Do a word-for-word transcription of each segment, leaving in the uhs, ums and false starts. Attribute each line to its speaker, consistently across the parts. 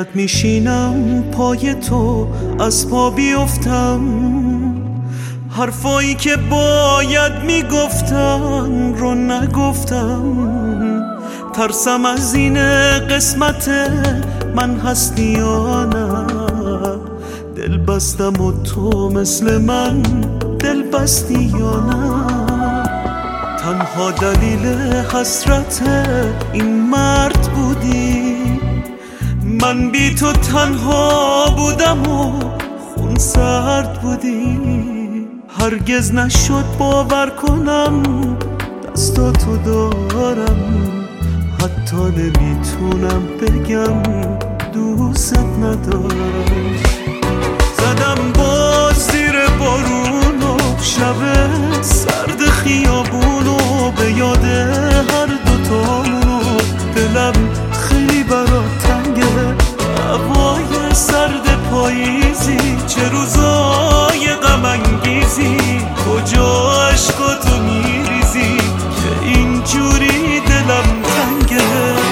Speaker 1: اینقدر میشینم پای تو از پا بیفتم، حرفایی که باید میگفتم رو نگفتم. ترسم از این قسمت من هستی یا نه، دل بستم و تو مثل من دل بستی یا نه. تنها دلیل حسرت این مرد بودی، من بی تو تنها بودم و خون سرد بودی. هرگز نشد باور کنم دستاتو دارم، حتی نمیتونم بگم دوست ندارم. زدم باز زیر بارون و شب سرد خیابونو، به یاد هر دوتامونو دلم خیلی برات تنگه. هوای سرد پاییزی، چه روزای غم انگیزی، کجا عشقاتو میریزی که اینجوری دلم تنگه.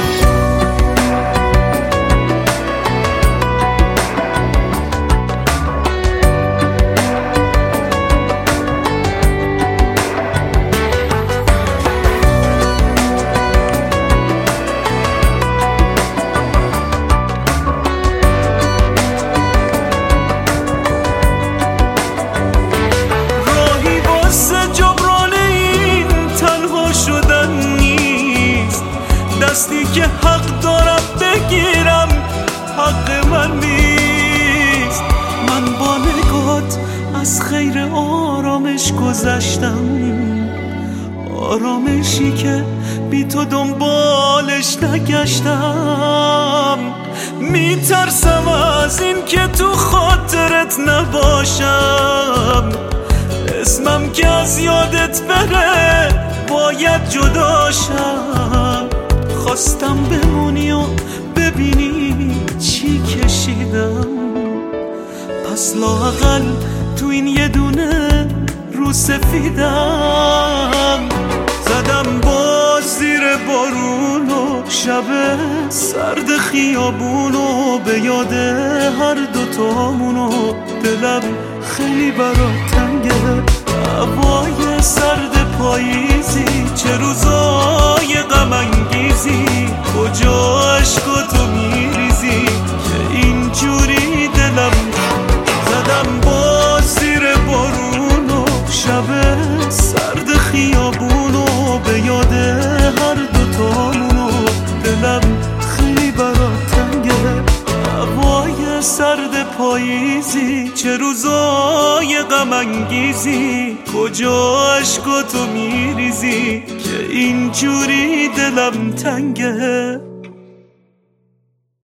Speaker 1: دستی که حق دارم بگیرم حق من نیست. من با نگات از خیر آرامش گذشتم، آرامشی که بی تو دنبالش نگشتم. میترسم از این که تو خاطرت نباشم، اسمم که از یادت بره باید جداشم. خواستم بمونی و ببینی چی کشیدم، پس لااقل تو این یه دونه رو سفیدم. زدم باز زیر بارون و شب سرد خیابونو، به یاد هر دوتامونو دلم خیلی برات تنگه. هوای سرد پاییزی، چه روزای غم انگیزی، کجا عشقاتو میریزی که اینجوری دلم. زدم باز زیر بارون و شب سرد خیابونو، به یاد هر دوتامونو دلم خیلی برات تنگه. هوای سرد پاییزی، چه روزای غم انگیزی، کجا عشقاتو میریزی که اینجوری دلم تنگه.